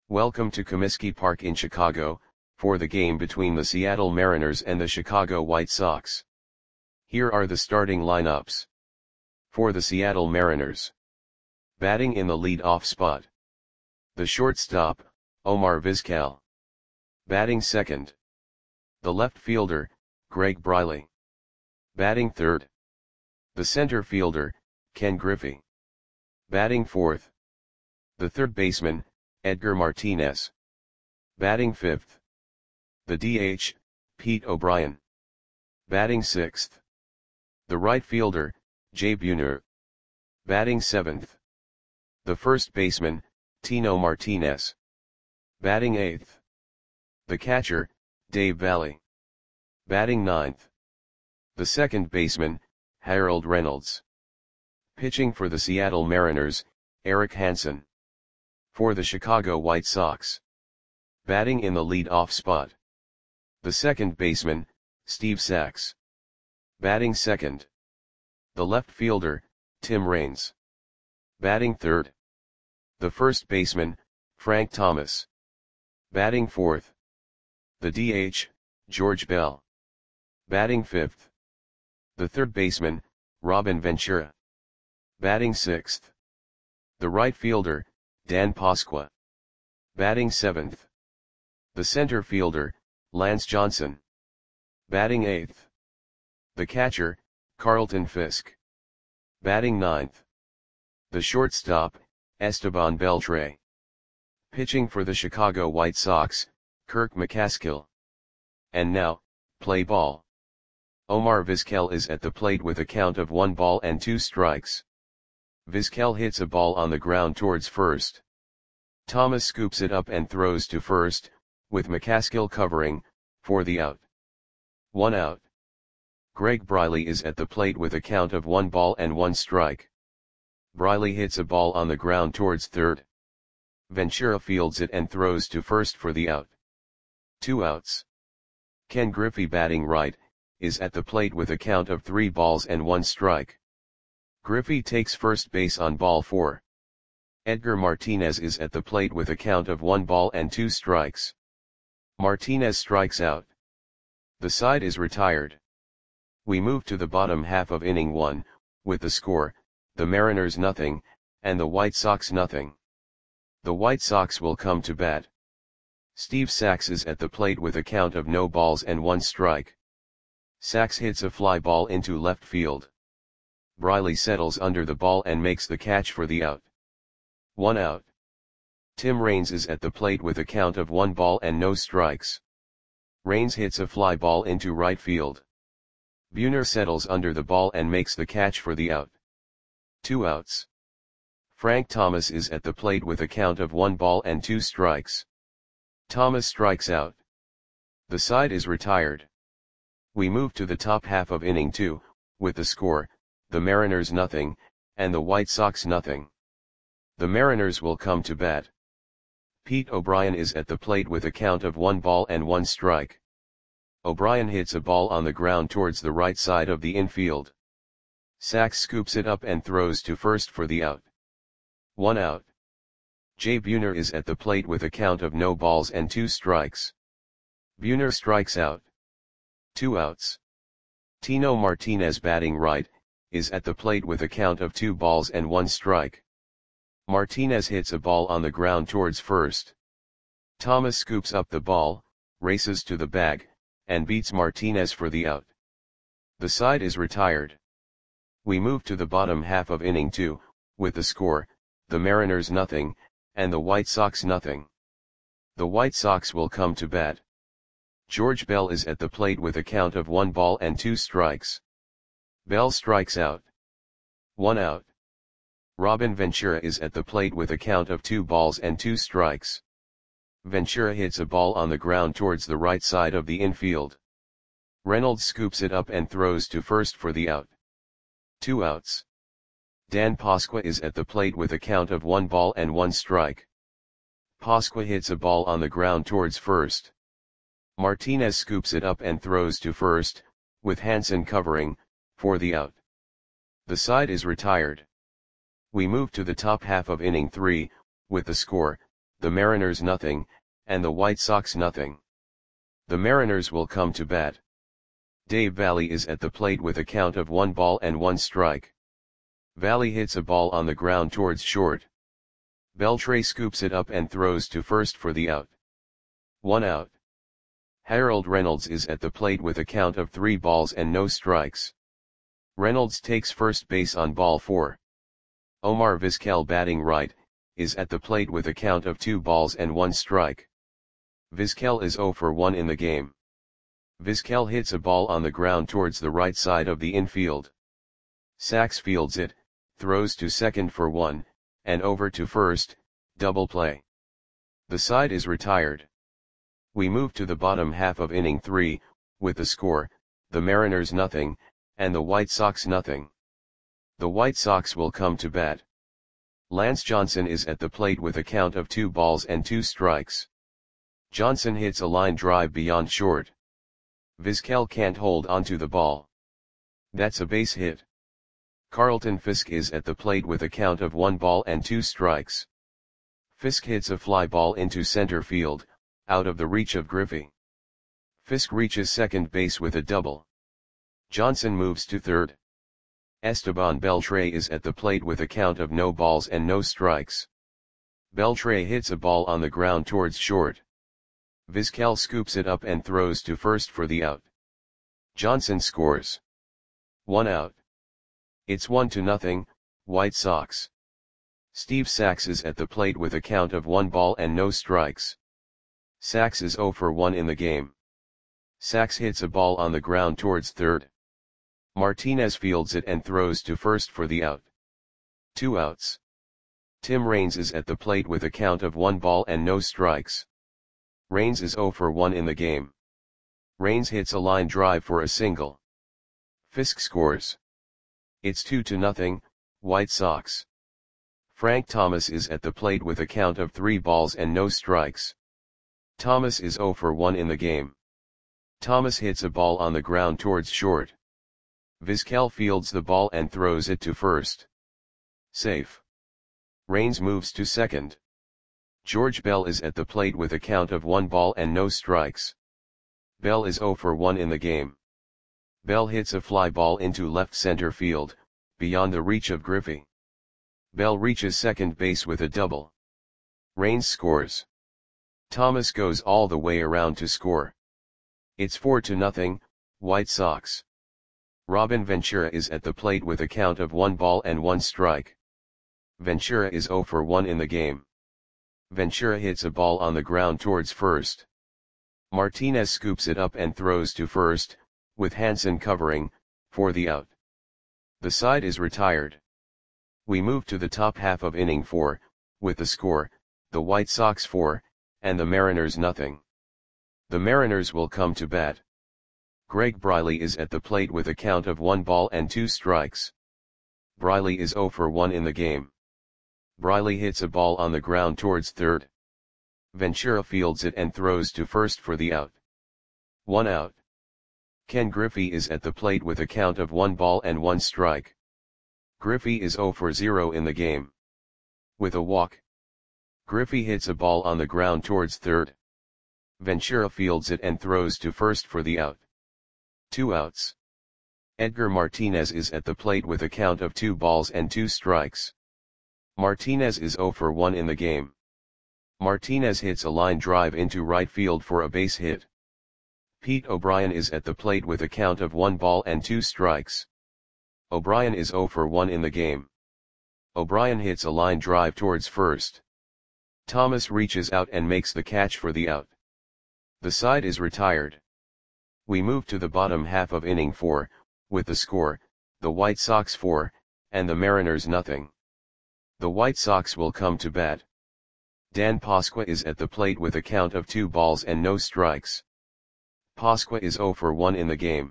Welcome to Comiskey Park in Chicago, for the game between the Seattle Mariners and the Chicago White Sox. Here are the starting lineups. For the Seattle Mariners. Batting in the lead-off spot. The shortstop, Omar Vizquel. Batting second. The left fielder, Greg Briley. Batting third. The center fielder, Ken Griffey. Batting fourth. The third baseman, Edgar Martinez. Batting fifth. The DH, Pete O'Brien. Batting sixth. The right fielder, Jay Buhner. Batting seventh. The first baseman, Tino Martinez. Batting eighth. The catcher, Dave Valle. Batting ninth. The second baseman, Harold Reynolds. Pitching for the Seattle Mariners, Eric Hansen. For the Chicago White Sox. Batting in the lead-off spot. The second baseman, Steve Sax. Batting second. The left fielder, Tim Raines. Batting third. The first baseman, Frank Thomas. Batting fourth. The DH, George Bell. Batting fifth. The third baseman, Robin Ventura. Batting sixth. The right fielder, Dan Pasqua. Batting seventh. The center fielder, Lance Johnson. Batting eighth. The catcher, Carlton Fisk. Batting ninth. The shortstop, Esteban Beltre. Pitching for the Chicago White Sox, Kirk McCaskill. And now, play ball. Omar Vizquel is at the plate with a count of 1-2 strikes. Vizquel hits a ball on the ground towards first. Thomas scoops it up and throws to first, with McCaskill covering, for the out. 1 out. Greg Briley is at the plate with a count of 1-1 strike. Briley hits a ball on the ground towards third. Ventura fields it and throws to first for the out. 2 outs. Ken Griffey, batting right, is at the plate with a count of 3-1 strike. Griffey takes first base on ball 4. Edgar Martinez is at the plate with a count of 1-2 strikes. Martinez strikes out. The side is retired. We move to the bottom half of inning 1, with the score, the Mariners 0, and the White Sox 0. The White Sox will come to bat. Steve Sax is at the plate with a count of 0-1 strike. Sax hits a fly ball into left field. Briley settles under the ball and makes the catch for the out. 1 out. Tim Raines is at the plate with a count of 1-0 strikes. Raines hits a fly ball into right field. Buhner settles under the ball and makes the catch for the out. 2 outs. Frank Thomas is at the plate with a count of 1-2 strikes. Thomas strikes out. The side is retired. We move to the top half of inning 2, with the score, the Mariners 0, and the White Sox 0. The Mariners will come to bat. Pete O'Brien is at the plate with a count of 1-1 strike. O'Brien hits a ball on the ground towards the right side of the infield. Sax scoops it up and throws to first for the out. 1 out. Jay Buhner is at the plate with a count of 0-2 strikes. Buhner strikes out. 2 outs. Tino Martinez, batting right, is at the plate with a count of 2-1 strike. Martinez hits a ball on the ground towards first. Thomas scoops up the ball, races to the bag, and beats Martinez for the out. The side is retired. We move to the bottom half of inning 2, with the score, the Mariners 0, and the White Sox 0. The White Sox will come to bat. George Bell is at the plate with a count of 1-2 strikes. Bell strikes out. 1 out. Robin Ventura is at the plate with a count of 2-2 strikes. Ventura hits a ball on the ground towards the right side of the infield. Reynolds scoops it up and throws to first for the out. 2 outs. Dan Pasqua is at the plate with a count of 1-1 strike. Pasqua hits a ball on the ground towards first. Martinez scoops it up and throws to first, with Hansen covering, for the out. The side is retired. We move to the top half of inning 3, with the score, the Mariners nothing, and the White Sox nothing. The Mariners will come to bat. Dave Valle is at the plate with a count of 1 ball and 1 strike. Valle hits a ball on the ground towards short. Beltre scoops it up and throws to first for the out. 1 out. Harold Reynolds is at the plate with a count of 3 balls and no strikes. Reynolds takes first base on ball 4. Omar Vizquel, batting right, is at the plate with a count of 2 balls and 1 strike. Vizquel is 0 for 1 in the game. Vizquel hits a ball on the ground towards the right side of the infield. Sachs fields it, throws to second for 1, and over to first, double play. The side is retired. We move to the bottom half of inning 3, with the score, the Mariners nothing, and the White Sox nothing. The White Sox will come to bat. Lance Johnson is at the plate with a count of 2 balls and 2 strikes. Johnson hits a line drive beyond short. Vizquel can't hold onto the ball. That's a base hit. Carlton Fisk is at the plate with a count of 1 ball and 2 strikes. Fisk hits a fly ball into center field, out of the reach of Griffey. Fisk reaches second base with a double. Johnson moves to third. Esteban Beltre is at the plate with a count of no balls and no strikes. Beltre hits a ball on the ground towards short. Vizquel scoops it up and throws to first for the out. Johnson scores. 1 out. It's 1-0, White Sox. Steve Sachs is at the plate with a count of 1 ball and no strikes. Sachs is 0 for 1 in the game. Sachs hits a ball on the ground towards third. Martinez fields it and throws to first for the out. 2 outs. Tim Raines is at the plate with a count of 1 ball and no strikes. Raines is 0 for 1 in the game. Raines hits a line drive for a single. Fisk scores. It's 2-0, White Sox. Frank Thomas is at the plate with a count of 3 balls and no strikes. Thomas is 0 for 1 in the game. Thomas hits a ball on the ground towards short. Vizquel fields the ball and throws it to first. Safe. Raines moves to second. George Bell is at the plate with a count of 1 ball and no strikes. Bell is 0 for 1 in the game. Bell hits a fly ball into left center field, beyond the reach of Griffey. Bell reaches second base with a double. Raines scores. Thomas goes all the way around to score. It's 4-0, White Sox. Robin Ventura is at the plate with a count of 1 ball and 1 strike. Ventura is 0 for 1 in the game. Ventura hits a ball on the ground towards first. Martinez scoops it up and throws to first, with Hansen covering, for the out. The side is retired. We move to the top half of inning 4, with the score, the White Sox 4, and the Mariners nothing. The Mariners will come to bat. Greg Briley is at the plate with a count of 1 ball and 2 strikes. Briley is 0 for 1 in the game. Briley hits a ball on the ground towards third. Ventura fields it and throws to first for the out. 1 out. Ken Griffey is at the plate with a count of 1 ball and 1 strike. Griffey is 0 for 0 in the game. With a walk. Griffey hits a ball on the ground towards third. Ventura fields it and throws to first for the out. 2 outs. Edgar Martinez is at the plate with a count of 2 balls and 2 strikes. Martinez is 0 for 1 in the game. Martinez hits a line drive into right field for a base hit. Pete O'Brien is at the plate with a count of 1 ball and 2 strikes. O'Brien is 0 for 1 in the game. O'Brien hits a line drive towards first. Thomas reaches out and makes the catch for the out. The side is retired. We move to the bottom half of inning 4, with the score, the White Sox 4, and the Mariners nothing. The White Sox will come to bat. Dan Pasqua is at the plate with a count of 2 balls and no strikes. Pasqua is 0 for 1 in the game.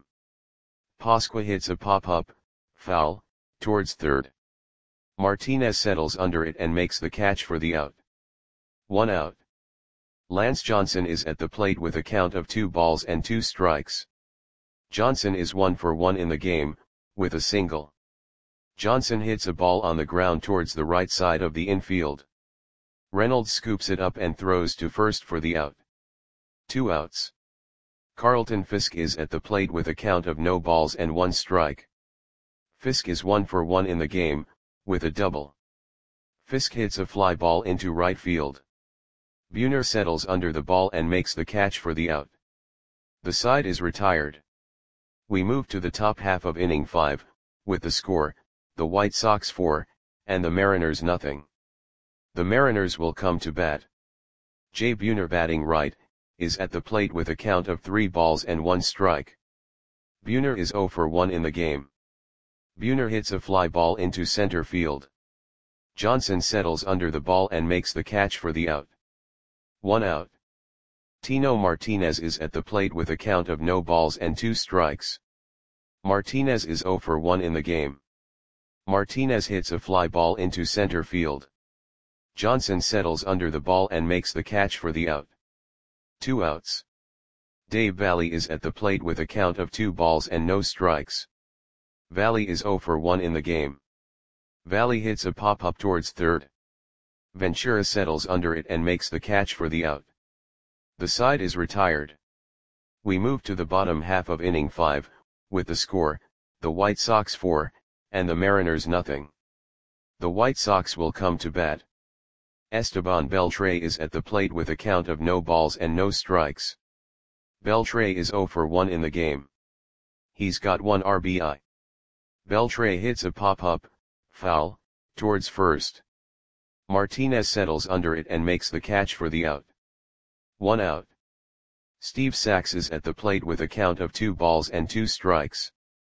Pasqua hits a pop-up, foul, towards third. Martinez settles under it and makes the catch for the out. 1 out. Lance Johnson is at the plate with a count of 2 balls and 2 strikes. Johnson is 1 for 1 in the game, with a single. Johnson hits a ball on the ground towards the right side of the infield. Reynolds scoops it up and throws to first for the out. 2 outs. Carlton Fisk is at the plate with a count of no balls and 1 strike. Fisk is 1 for 1 in the game, with a double. Fisk hits a fly ball into right field. Buhner settles under the ball and makes the catch for the out. The side is retired. We move to the top half of inning 5, with the score, the White Sox 4, and the Mariners nothing. The Mariners will come to bat. Jay Buhner, batting right, is at the plate with a count of 3 balls and 1 strike. Buhner is 0 for 1 in the game. Buhner hits a fly ball into center field. Johnson settles under the ball and makes the catch for the out. 1 out. Tino Martinez is at the plate with a count of no balls and 2 strikes. Martinez is 0 for 1 in the game. Martinez hits a fly ball into center field. Johnson settles under the ball and makes the catch for the out. 2 outs. Dave Valle is at the plate with a count of 2 balls and no strikes. Valle is 0 for 1 in the game. Valle hits a pop-up towards third. Ventura settles under it and makes the catch for the out. The side is retired. We move to the bottom half of inning 5, with the score, the White Sox 4, and the Mariners nothing. The White Sox will come to bat. Esteban Beltre is at the plate with a count of no balls and no strikes. Beltre is 0 for 1 in the game. He's got 1 RBI. Beltre hits a pop-up, foul, towards first. Martinez settles under it and makes the catch for the out. 1 out. Steve Sax is at the plate with a count of 2 balls and 2 strikes.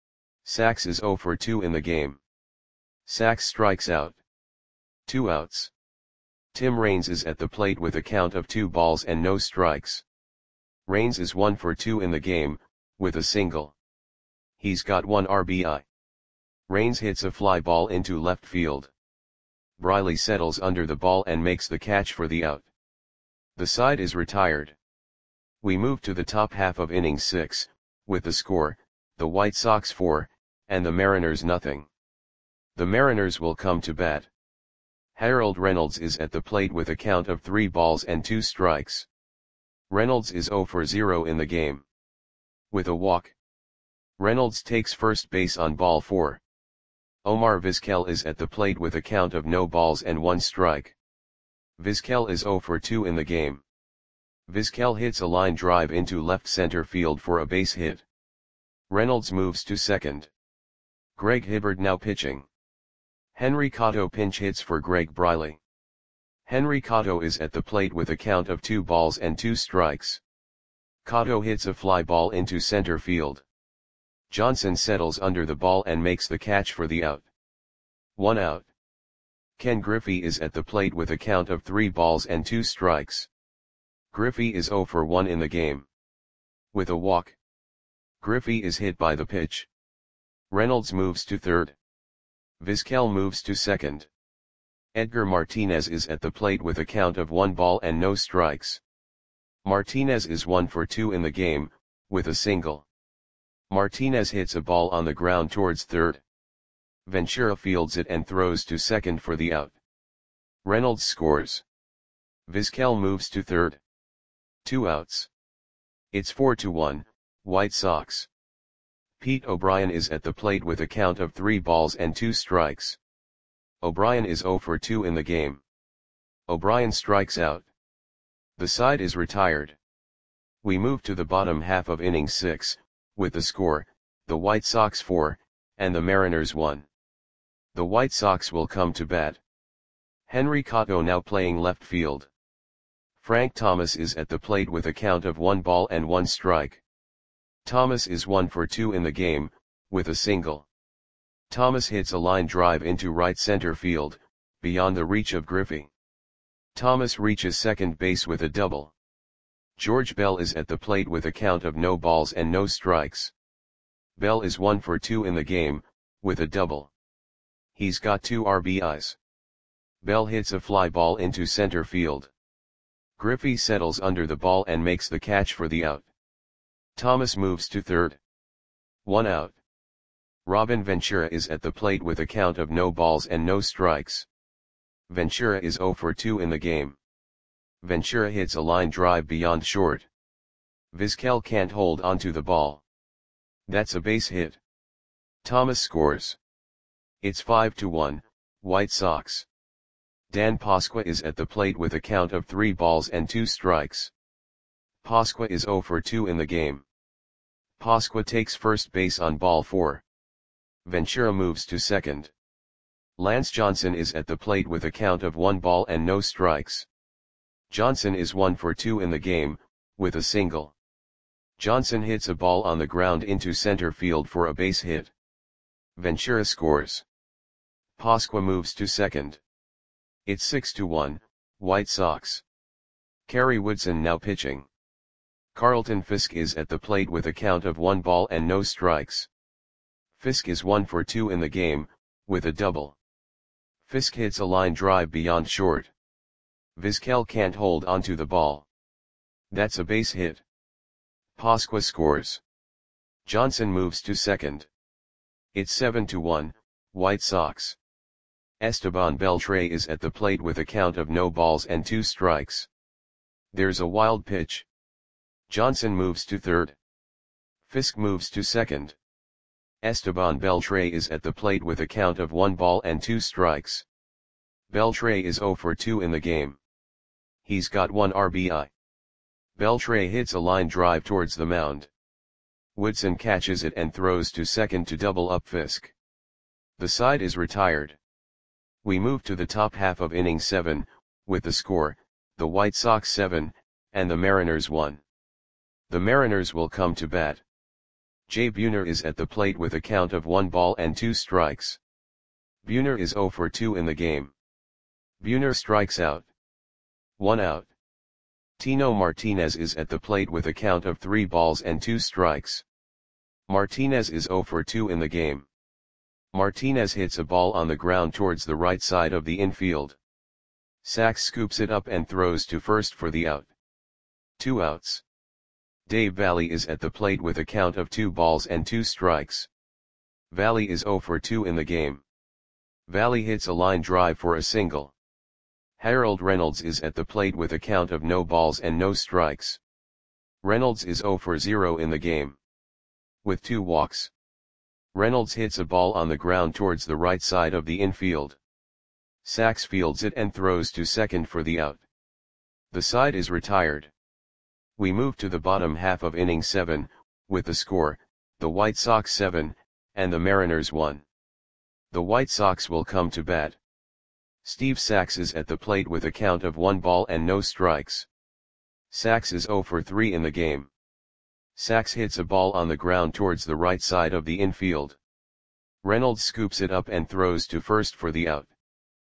Sax is 0 for 2 in the game. Sax strikes out. 2 outs. Tim Raines is at the plate with a count of 2 balls and no strikes. Raines is 1 for 2 in the game, with a single. He's got 1 RBI. Raines hits a fly ball into left field. Briley settles under the ball and makes the catch for the out. The side is retired. We move to the top half of inning 6, with the score, the White Sox 4, and the Mariners nothing. The Mariners will come to bat. Harold Reynolds is at the plate with a count of 3 balls and 2 strikes. Reynolds is 0 for 0 in the game. With a walk. Reynolds takes first base on ball 4. Omar Vizquel is at the plate with a count of no balls and 1 strike. Vizquel is 0 for 2 in the game. Vizquel hits a line drive into left center field for a base hit. Reynolds moves to second. Greg Hibbard now pitching. Henry Cotto pinch hits for Greg Briley. Henry Cotto is at the plate with a count of 2 balls and 2 strikes. Cotto hits a fly ball into center field. Johnson settles under the ball and makes the catch for the out. 1 out. Ken Griffey is at the plate with a count of 3 balls and 2 strikes. Griffey is 0 for 1 in the game. With a walk. Griffey is hit by the pitch. Reynolds moves to third. Vizquel moves to second. Edgar Martinez is at the plate with a count of 1 ball and no strikes. Martinez is 1 for 2 in the game, with a single. Martinez hits a ball on the ground towards third. Ventura fields it and throws to second for the out. Reynolds scores. Vizquel moves to third. 2 outs. It's 4-1, White Sox. Pete O'Brien is at the plate with a count of 3 balls and 2 strikes. O'Brien is 0 for 2 in the game. O'Brien strikes out. The side is retired. We move to the bottom half of inning 6, with the score, the White Sox 4, and the Mariners 1. The White Sox will come to bat. Henry Cotto now playing left field. Frank Thomas is at the plate with a count of 1 ball and 1 strike. Thomas is 1 for 2 in the game, with a single. Thomas hits a line drive into right center field, beyond the reach of Griffey. Thomas reaches second base with a double. George Bell is at the plate with a count of no balls and no strikes. Bell is 1 for 2 in the game, with a double. He's got 2 RBIs. Bell hits a fly ball into center field. Griffey settles under the ball and makes the catch for the out. Thomas moves to third. 1 out. Robin Ventura is at the plate with a count of no balls and no strikes. Ventura is 0 for 2 in the game. Ventura hits a line drive beyond short. Vizquel can't hold onto the ball. That's a base hit. Thomas scores. It's 5-1, White Sox. Dan Pasqua is at the plate with a count of 3 balls and 2 strikes. Pasqua is 0 for 2 in the game. Pasqua takes first base on ball 4. Ventura moves to second. Lance Johnson is at the plate with a count of 1 ball and no strikes. Johnson is 1 for 2 in the game, with a single. Johnson hits a ball on the ground into center field for a base hit. Ventura scores. Pasqua moves to second. It's 6-1, White Sox. Kerry Woodson now pitching. Carlton Fisk is at the plate with a count of 1 ball and no strikes. Fisk is 1 for 2 in the game, with a double. Fisk hits a line drive beyond short. Vizquel can't hold onto the ball. That's a base hit. Pasqua scores. Johnson moves to second. It's 7-1, White Sox. Esteban Beltre is at the plate with a count of no balls and 2 strikes. There's a wild pitch. Johnson moves to third. Fisk moves to second. Esteban Beltre is at the plate with a count of 1 ball and 2 strikes. Beltre is 0 for 2 in the game. He's got 1 RBI. Beltre hits a line drive towards the mound. Woodson catches it and throws to second to double up Fisk. The side is retired. We move to the top half of inning 7, with the score, the White Sox 7, and the Mariners 1. The Mariners will come to bat. Jay Buhner is at the plate with a count of 1 ball and 2 strikes. Buhner is 0 for 2 in the game. Buhner strikes out. 1 out. Tino Martinez is at the plate with a count of 3 balls and 2 strikes. Martinez is 0 for 2 in the game. Martinez hits a ball on the ground towards the right side of the infield. Sachs scoops it up and throws to first for the out. 2 outs. Dave Valle is at the plate with a count of 2 balls and 2 strikes. Valle is 0 for 2 in the game. Valle hits a line drive for a single. Harold Reynolds is at the plate with a count of no balls and no strikes. Reynolds is 0 for 0 in the game. With 2 walks. Reynolds hits a ball on the ground towards the right side of the infield. Sachs fields it and throws to second for the out. The side is retired. We move to the bottom half of inning 7, with the score, the White Sox 7, and the Mariners 1. The White Sox will come to bat. Steve Sachs is at the plate with a count of 1 ball and no strikes. Sachs is 0 for 3 in the game. Sachs hits a ball on the ground towards the right side of the infield. Reynolds scoops it up and throws to first for the out.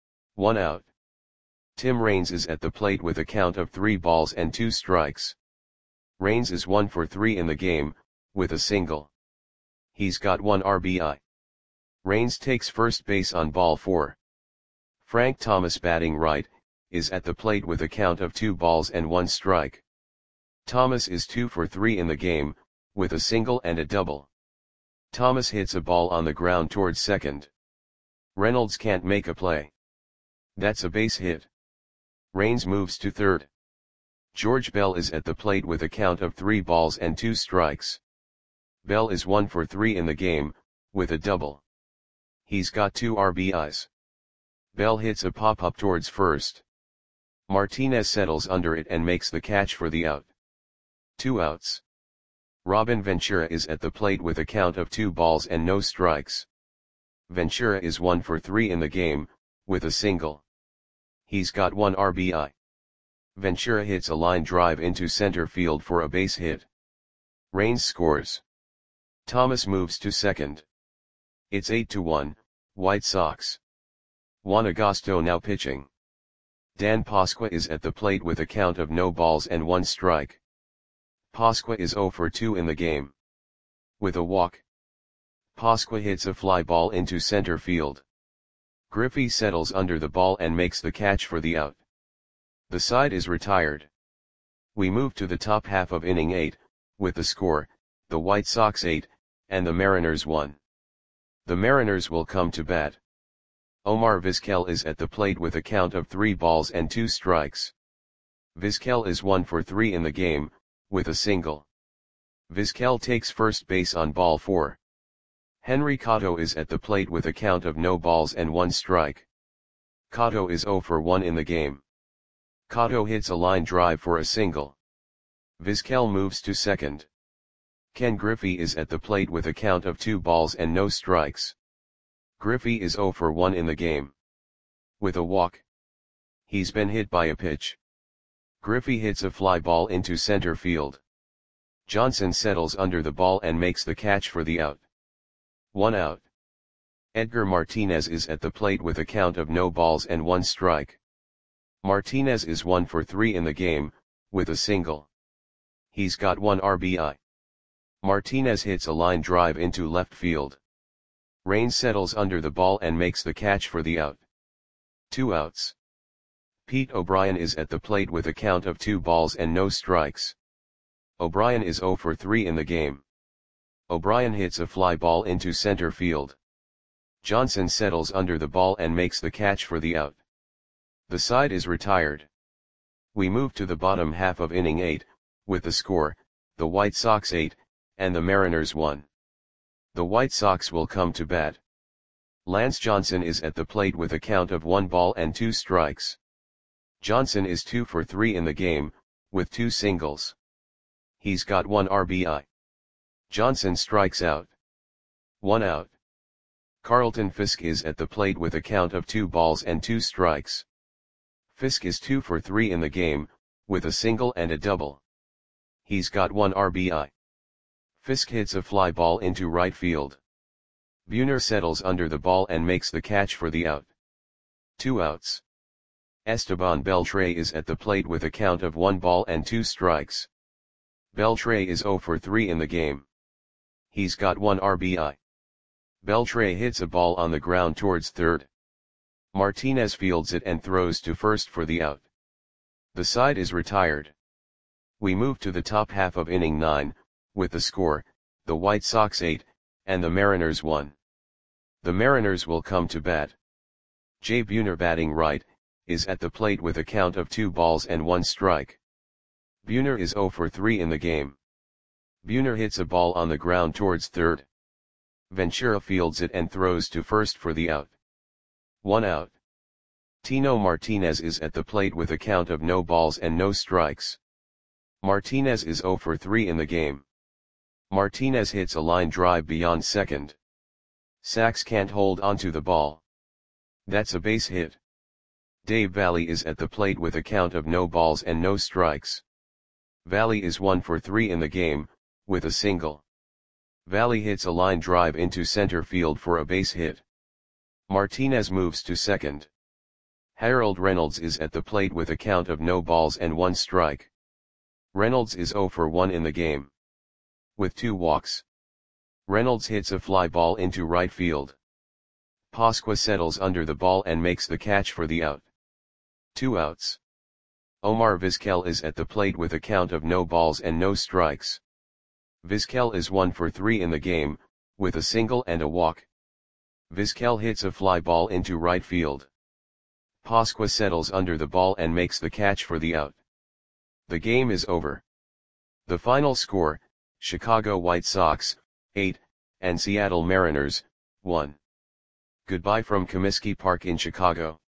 1 out. Tim Raines is at the plate with a count of 3 balls and 2 strikes. Raines is 1 for 3 in the game, with a single. He's got 1 RBI. Raines takes first base on ball 4. Frank Thomas, batting right, is at the plate with a count of 2 balls and 1 strike. Thomas is 2 for 3 in the game, with a single and a double. Thomas hits a ball on the ground towards second. Reynolds can't make a play. That's a base hit. Raines moves to third. George Bell is at the plate with a count of 3 balls and 2 strikes. Bell is 1 for 3 in the game, with a double. He's got 2 RBIs. Bell hits a pop-up towards first. Martinez settles under it and makes the catch for the out. 2 outs. Robin Ventura is at the plate with a count of 2 balls and no strikes. Ventura is 1 for 3 in the game, with a single. He's got 1 RBI. Ventura hits a line drive into center field for a base hit. Raines scores. Thomas moves to second. It's 8-1, White Sox. Juan Agosto now pitching. Dan Pasqua is at the plate with a count of no balls and 1 strike. Pasqua is 0 for 2 in the game. With a walk. Pasqua hits a fly ball into center field. Griffey settles under the ball and makes the catch for the out. The side is retired. We move to the top half of inning 8, with the score, the White Sox 8, and the Mariners 1. The Mariners will come to bat. Omar Vizquel is at the plate with a count of 3 balls and 2 strikes. Vizquel is 1 for 3 in the game, with a single. Vizquel takes first base on ball 4. Henry Cotto is at the plate with a count of no balls and 1 strike. Cotto is 0 for 1 in the game. Cotto hits a line drive for a single. Vizquel moves to second. Ken Griffey is at the plate with a count of 2 balls and no strikes. Griffey is 0 for 1 in the game. With a walk. He's been hit by a pitch. Griffey hits a fly ball into center field. Johnson settles under the ball and makes the catch for the out. 1 out. Edgar Martinez is at the plate with a count of no balls and 1 strike. Martinez is 1 for 3 in the game, with a single. He's got 1 RBI. Martinez hits a line drive into left field. Rain settles under the ball and makes the catch for the out. 2 outs. Pete O'Brien is at the plate with a count of 2 balls and no strikes. O'Brien is 0 for 3 in the game. O'Brien hits a fly ball into center field. Johnson settles under the ball and makes the catch for the out. The side is retired. We move to the bottom half of inning 8, with the score, the White Sox 8, and the Mariners 1. The White Sox will come to bat. Lance Johnson is at the plate with a count of 1 ball and 2 strikes. Johnson is 2 for 3 in the game, with 2 singles. He's got 1 RBI. Johnson strikes out. 1 out. Carlton Fisk is at the plate with a count of 2 balls and 2 strikes. Fisk is 2 for 3 in the game, with a single and a double. He's got 1 RBI. Fisk hits a fly ball into right field. Buhner settles under the ball and makes the catch for the out. 2 outs. Esteban Beltre is at the plate with a count of 1 ball and 2 strikes. Beltre is 0 for 3 in the game. He's got 1 RBI. Beltre hits a ball on the ground towards third. Martinez fields it and throws to first for the out. The side is retired. We move to the top half of inning 9, with the score, the White Sox 8, and the Mariners 1. The Mariners will come to bat. Jay Buhner, batting right, is at the plate with a count of 2 balls and 1 strike. Buhner is 0 for 3 in the game. Buhner hits a ball on the ground towards third. Ventura fields it and throws to first for the out. 1 out. Tino Martinez is at the plate with a count of no balls and no strikes. Martinez is 0 for 3 in the game. Martinez hits a line drive beyond second. Sachs can't hold onto the ball. That's a base hit. Dave Valle is at the plate with a count of no balls and no strikes. Valle is 1 for 3 in the game, with a single. Valle hits a line drive into center field for a base hit. Martinez moves to second. Harold Reynolds is at the plate with a count of no balls and 1 strike. Reynolds is 0 for 1 in the game. With 2 walks. Reynolds hits a fly ball into right field. Pasqua settles under the ball and makes the catch for the out. 2 outs. Omar Vizquel is at the plate with a count of no balls and no strikes. Vizquel is 1 for 3 in the game, with a single and a walk. Vizquel hits a fly ball into right field. Pasqua settles under the ball and makes the catch for the out. The game is over. The final score, Chicago White Sox, 8, and Seattle Mariners, 1. Goodbye from Comiskey Park in Chicago.